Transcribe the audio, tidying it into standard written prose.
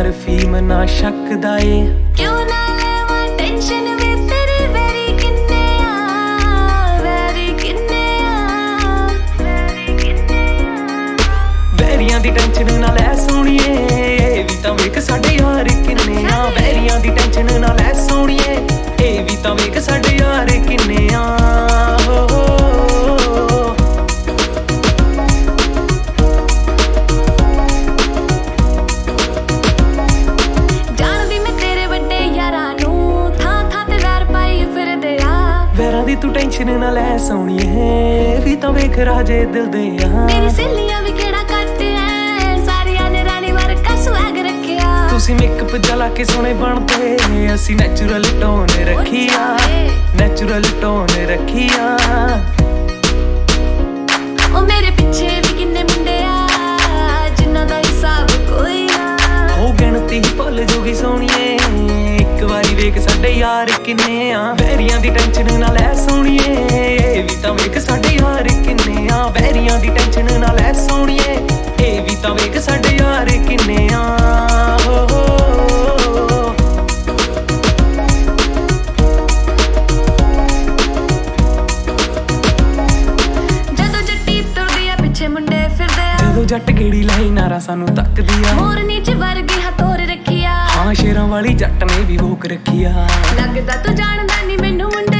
ਯਾਰ ਫੀਮ ਨਾ ਸ਼ੱਕ ਦਾ ਏ। ਕਿਉਂ ਨਾ ਲੈਵਾਂ ਟੈਨਸ਼ਨ ਵੇ ਤੇਰੇ ਵੈਰੀ ਕਿੰਨੇ ਆ, ਵੈਰੀ ਕਿੰਨੇ ਆ, ਵੈਰੀ ਕਿੰਨੇ ਆ। ਵੈਰੀਆਂ ਦੀ ਟੈਨਸ਼ਨ ਨਾ ਲੈ ਸੋਣੀਏ, ਇਹ ਵੀ ਤਾਂ ਵੇਖ ਸਾਡੇ ਯਾਰ ਕਿੰਨੇ ਆ। ਵੈਰੀਆਂ ਦੀ ਟੈਨਸ਼ਨ ਨਾ ਲੈ ਸੋਣੀਏ, ਇਹ ਵੀ ਤਾਂ ਵੇਖ ਸਾਡੇ ਯਾਰ ਕਿੰਨੇ ਆ। ਜਾਣਦੀ ਮੈਂ ਤੇਰੇ ਵੱਡੇ ਯਾਰਾਂ ਨੂੰ, ਥਾਂ ਥਾਂ ਤੇ ਵੈਰ ਪਾਈ ਫਿਰਦੇ ਆ। ਵੈਰਾਂ ਦੀ ਤੂੰ ਟੈਨਸ਼ਨ ਨਾ ਲੈ ਸੋਣੀਏ, ਵੀ ਤਾਂ ਵੇਖ ਰਾਜੇ ਦਿਲ ਦੇ ਆ। ਮੇਰੀ ਸਹੇਲੀਆਂ ਵੀ ਕਿਹੜਾ ਘੱਟ ਐ, ਸਾਰਿਆਂ ਨੇ ਰਾਣੀ ਵਰਗਾ ਸਵੈਗ ਰੱਖਿਆ। ਤੁਸੀਂ ਮੇਕਅਪ ਜਲਾ ਕੇ ਸੋਹਣੇ ਬਣਦੇ, ਅਸੀਂ ਨੈਚੁਰਲ ਟੋਨ ਰੱਖੀਆ, ਨੈਚੁਰਲ ਟੋਨ ਰੱਖੀਆ। ਉਹ ਮੇਰੇ ਪਿੱਛੇ ਵੀ ਕਿੰਨੇ ਮੁੰਡੇ ਆ, ਜਿਨ੍ਹਾਂ ਦਾ ਹਿਸਾਬ ਕੋਈ ਨਾ। ਉਹ ਗਿਣਤੀ ਭੁੱਲ ਜੂਗੀ ਸੋਹਣੀਏ, ਇੱਕ ਵਾਰੀ ਵੇਖ ਸਾਡੇ ਯਾਰ ਕਿੰਨੇ ਆ। ਵੈਰੀਆਂ ਦੀ ਟੈਨਸ਼ਨ ਨਾ ਲੈ ਸੋਹਣੀਏ, ਇਹ ਵੀ ਤਾਂ ਵੇਖ ਸਾਡੇ ਯਾਰ ਕਿੰਨੇ ਆ। ਵੈਰੀਆਂ ਦੀ ਟੈਨਸ਼ਨ ਨਾ ਲੈ ਸੋਹਣੀਏ, ਇਹ ਵੀ ਤਾਂ ਵੇਖ ਸਾਡੇ ਯਾਰ ਕਿੰਨੇ ਆ। ਜਦੋਂ ਜੱਟੀ ਤੁਰਦੀ ਆ ਪਿੱਛੇ ਮੁੰਡੇ ਫਿਰਦੇ ਆ। ਜਦੋਂ ਜੱਟ ਗੇੜੀ ਲਾਈ ਨਾਰਾ ਸਾਨੂੰ ਤੱਕਦੀ ਆ। ਮੋਰਨੀ ਚ ਵਰਗੀ ਹਥੋਰ ਰੱਖਿਆ, ਹਾਂ ਸ਼ੇਰਾਂ ਵਾਲੀ ਜੱਟ ਨੇ ਵੀ ਭੋਕ ਰੱਖੀ ਆ। ਲੱਗਦਾ ਤੂੰ ਜਾਣਦਾ ਨੀ ਮੈਨੂੰ ਮੁੰਡੇ